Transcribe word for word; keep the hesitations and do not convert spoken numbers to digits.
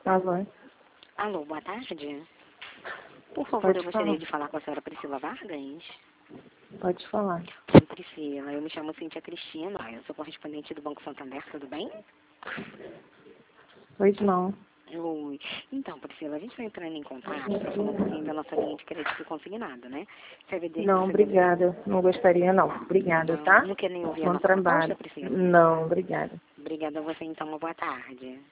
Alô? Alô, boa tarde. Por favor, Pode eu gostaria falar. de falar com a senhora Priscila Vargas. Pode falar. Oi, Priscila, eu me chamo Cíntia Cristina, eu sou correspondente do Banco Santander, tudo bem? Pois não. Oi. Então, Priscila, a gente vai entrando em contato para falar um pouquinho da nossa linha de crédito consignado, né? Você deve, Não, você deve... obrigada. Não gostaria, não. Obrigada, Não, tá? não quer nem ouvir a Bom nossa proposta, trabalho. Priscila? Não, obrigada. Obrigada a você, então, uma boa tarde.